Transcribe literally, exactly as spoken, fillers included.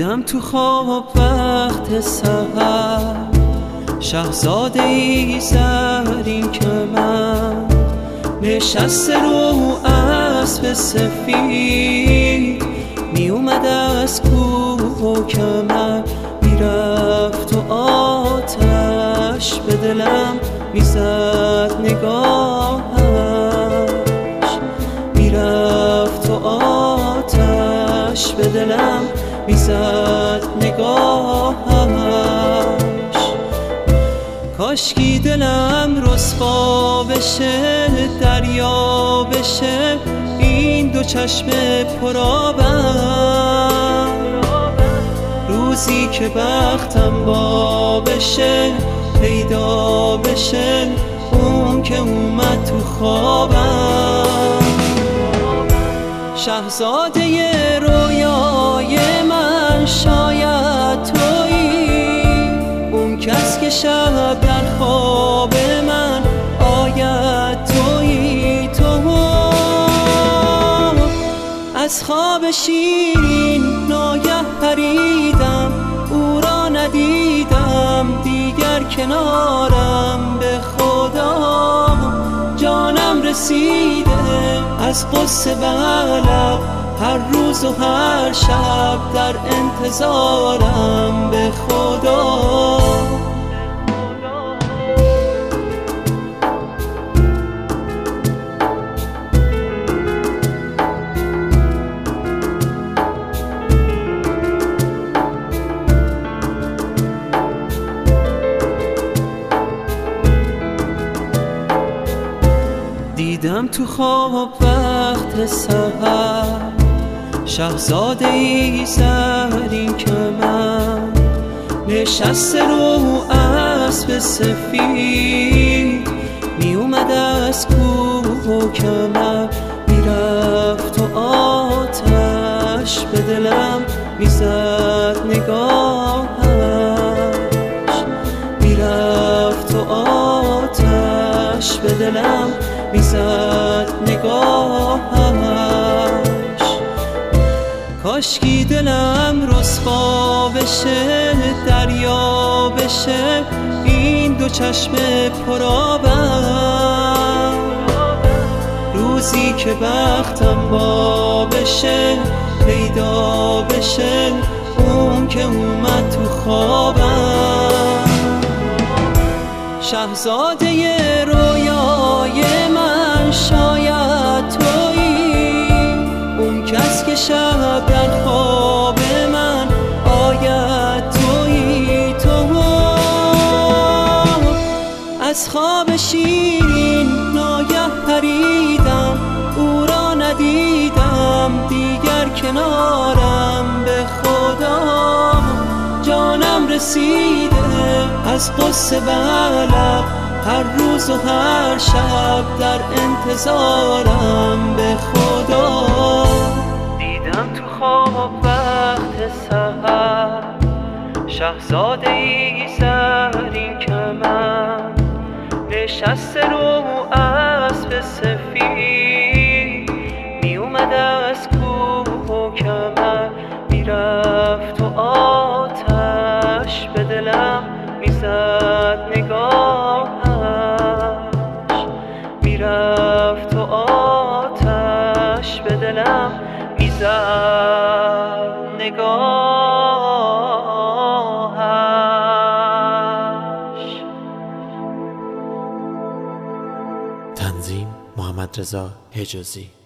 دیدم تو خواب وقت سحر شاهزاده ای زرین که من نشسته رو اسب سفید می اومد از کوه که من میرفت و آتش به دلم میزد نگاهش میرفت و آتش به دلم میزد نگاهش کاشکی دلم رسوا بشه دریا بشه این دو چشم پرآبم روزی که بختم با بشه پیدا بشه اون که اومد تو خوابم شاهزاده رویای من شاید تویی اون کس که شب در خواب من آید تویی تو از خواب شیرین ناگه پریدم او را ندیدم دیگر کنارم به خدا جانم رسیده از قصه بلب هر روز و هر شب در انتظارم به خدا دیدم تو خواب وقت سحر شاهزاده ای زرین که من نشسته رو اسب سفید می اومد از کوه که من میرفت و آتش به دلم میزد نگاهش میرفت و آتش به دلم میزد نگاهش کاشکی دلم رسوا بشه دریا بشه این دو چشم پرآبم روزی که بختم با بشه پیدا بشه اون که اومد تو خوابم شاهزاده رویای من شاید تویی اون کس که شب در خواب من آید تویی تو از خواب شیرین ناگه پریدم او را ندیدم دیگر کنارم به خدا جانم رسیده از قصه بلب هر روز و هر شب در انتظارم به خدا دیدم تو خواب وقت سحر شاهزاده ای زرین که من نشسته رو اسب سفید می اومد از کوه که من میرفت و آتش به دلم میزد نگاهش میرفت و آتش به دلم میزد نگاهش. تنظیم محمد رضا حجازی.